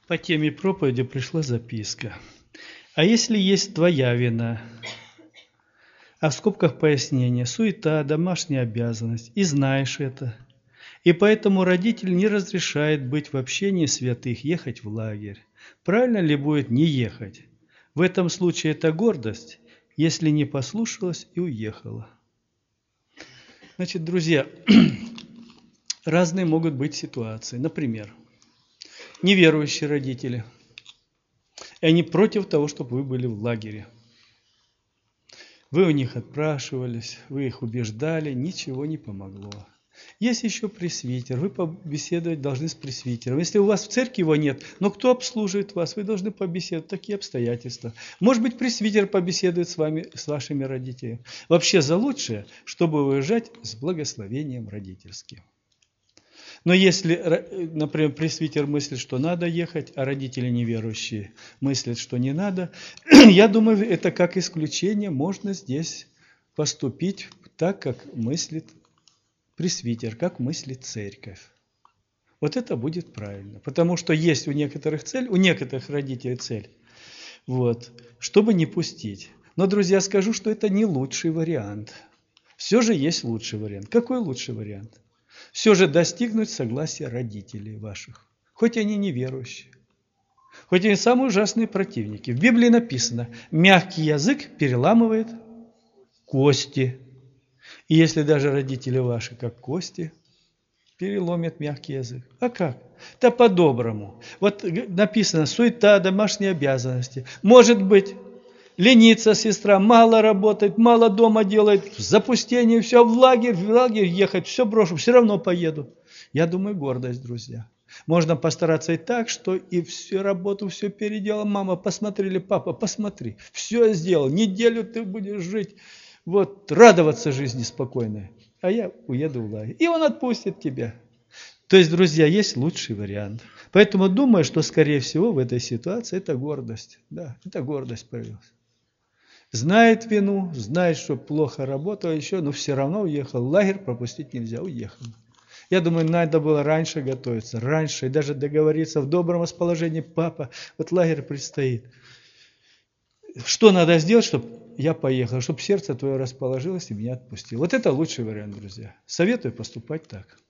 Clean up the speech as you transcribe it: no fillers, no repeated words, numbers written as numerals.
По теме проповеди пришла записка. А если есть твоя вина, а в скобках пояснение, суета, домашняя обязанность, и знаешь это, и поэтому родитель не разрешает быть в общении святых, ехать в лагерь, правильно ли будет не ехать? В этом случае это гордость, если не послушалась и уехала. Значит, друзья, разные могут быть ситуации. Например, неверующие родители, и они против того, чтобы вы были в лагере. Вы у них отпрашивались, вы их убеждали, ничего не помогло. Есть еще пресвитер, вы побеседовать должны с пресвитером. Если у вас в церкви его нет, но кто обслуживает вас, вы должны побеседовать. Такие обстоятельства. Может быть, пресвитер побеседует с вами, с вашими родителями. Вообще за лучшее, чтобы уезжать с благословением родительским. Но если, например, пресвитер мыслит, что надо ехать, а родители неверующие мыслят, что не надо, я думаю, это как исключение, можно здесь поступить так, как мыслит пресвитер, как мыслит церковь. Вот это будет правильно, потому что есть у некоторых цель, у некоторых родителей цель, вот, чтобы не пустить. Но, друзья, скажу, что это не лучший вариант. Все же есть лучший вариант. Какой лучший вариант? Все же достигнуть согласия родителей ваших, хоть они неверующие, хоть они самые ужасные противники. В Библии написано, мягкий язык переламывает кости. И если даже родители ваши, как кости, переломят мягкий язык. А как? Да по-доброму. Вот написано, суета, домашние обязанности. Может быть, ленится сестра, мало работает, мало дома делает, в запустении, все, в лагерь ехать, все брошу, все равно поеду. Я думаю, гордость, друзья. Можно постараться и так, что и всю работу, все переделал. Мама, посмотрели, папа, посмотри, все я сделал, неделю ты будешь жить, вот, радоваться жизни спокойной. А я уеду в лагерь. И он отпустит тебя. То есть, друзья, есть лучший вариант. Поэтому думаю, что, скорее всего, в этой ситуации это гордость. Да, это гордость появилась. Знает вину, знает, что плохо работал еще, но все равно уехал. Лагерь пропустить нельзя, уехал. Я думаю, надо было раньше готовиться, раньше, и даже договориться в добром расположении. Папа, вот лагерь предстоит. Что надо сделать, чтобы я поехал, чтобы сердце твое расположилось и меня отпустило? Вот это лучший вариант, друзья. Советую поступать так.